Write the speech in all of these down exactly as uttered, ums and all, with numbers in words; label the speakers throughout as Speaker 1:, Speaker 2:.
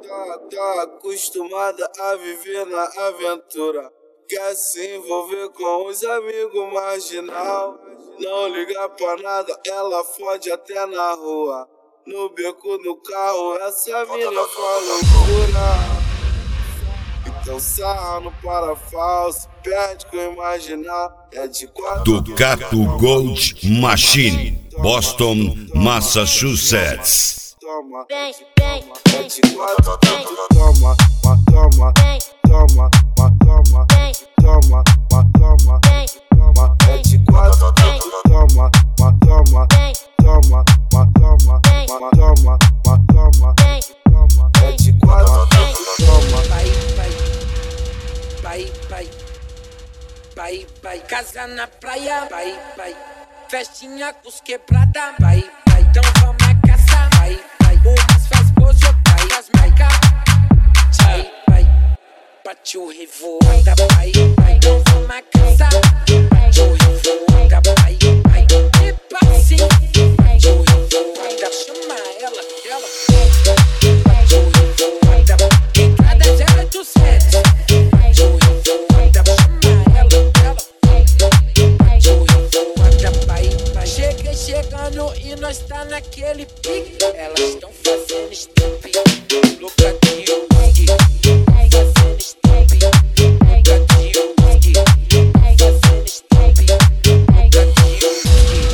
Speaker 1: Tá, tá acostumada a viver na aventura, quer se envolver com os amigos marginal. Não liga pra nada, ela fode até na rua. No beco, no carro, essa mina faz loucura. Então sarra no parafalso, perde com o imaginar. É de quatro.
Speaker 2: Ducato Gold Machine, Boston, Massachusetts.
Speaker 1: Toma, é de quatro, toma, toma, toma, toma, toma, toma, toma, é de quatro, toma, toma, toma, toma, toma, toma, toma, é de quatro, toma.
Speaker 3: Vai, vai, vai, vai, vai, vai, casa na praia, vai, vai, festinha com os quebrada, vai, vai, então vamos a caça, vai, vai, umas faz pose, vai, as marca, vai, vai, bate o revoada, vai, vai, então vamos a caça, bate o revoada, vai, vai, e passe, bate o revoada, chama ela, ela, bate o revoada, em cada zero dos sete, bate o revoada, chama ela, ela, bate o revoada, vai, vai, chega chegando e nós tá naquele pique, elas estão fazendo step, louca de whisky, fazendo step, louca de whisky, fazendo step, louca de whisky.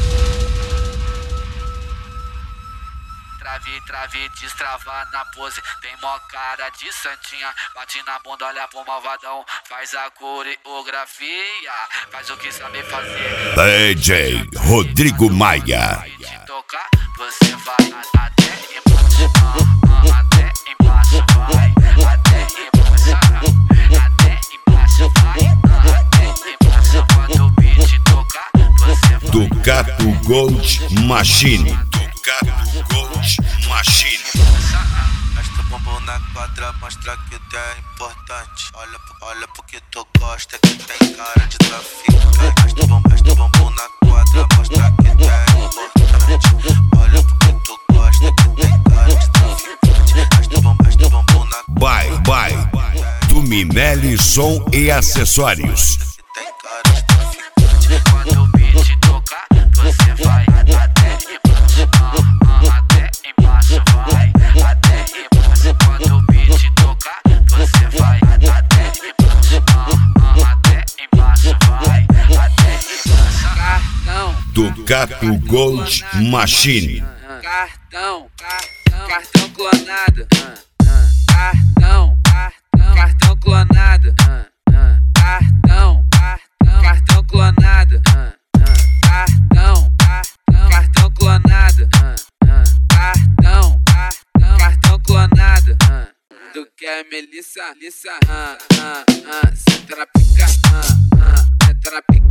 Speaker 4: Trave, trave, destrava na pose. Tem mó cara de santinha. Bate na bunda, olha pro malvadão. Faz a coreografia. Faz o que sabe fazer.
Speaker 2: D J Rodrigo Maia.
Speaker 4: Se tocar, você vai até embaixo. Até embaixo, vai. Até embaixo. Até embaixo, vai. Até embaixo. Quando o beat tocar, você vai.
Speaker 2: Ducato Gold Machine. Ducato Gold Machine.
Speaker 5: Mostra o bumbum na quadra, mostra que tu é importante. Olha, olha porque tu gosta, que tem cara de traficante. Mostra o bumbum, mostra o bumbum na quadra, mostra que tu é importante. Olha porque tu gosta, que tem cara de traficante. Mostra o bumbum, mostra o bumbum na quadra.
Speaker 2: Bye, bye. Tuminelli Som e Acessórios.
Speaker 5: Que tem cara de traficante.
Speaker 4: Quando o beat tocar, você vai até embaixo. Até embaixo, vai. Até embaixo. Quando o beat tocar, você vai até embaixo. Até embaixo, vai. Até embaixo.
Speaker 3: Cartão,
Speaker 2: Ducato Gold Machine.
Speaker 3: cartão, cartão, cartão clonado. Cartão, cartão, cartão clonado. Cartão, cartão, cartão clonado. Cartão, cartão, cartão clonado. Cartão, cartão, cartão clonado. Tu quer Melissa, Lissa, ah, ah, ah, cê trapica, ah, ah, cê trapica.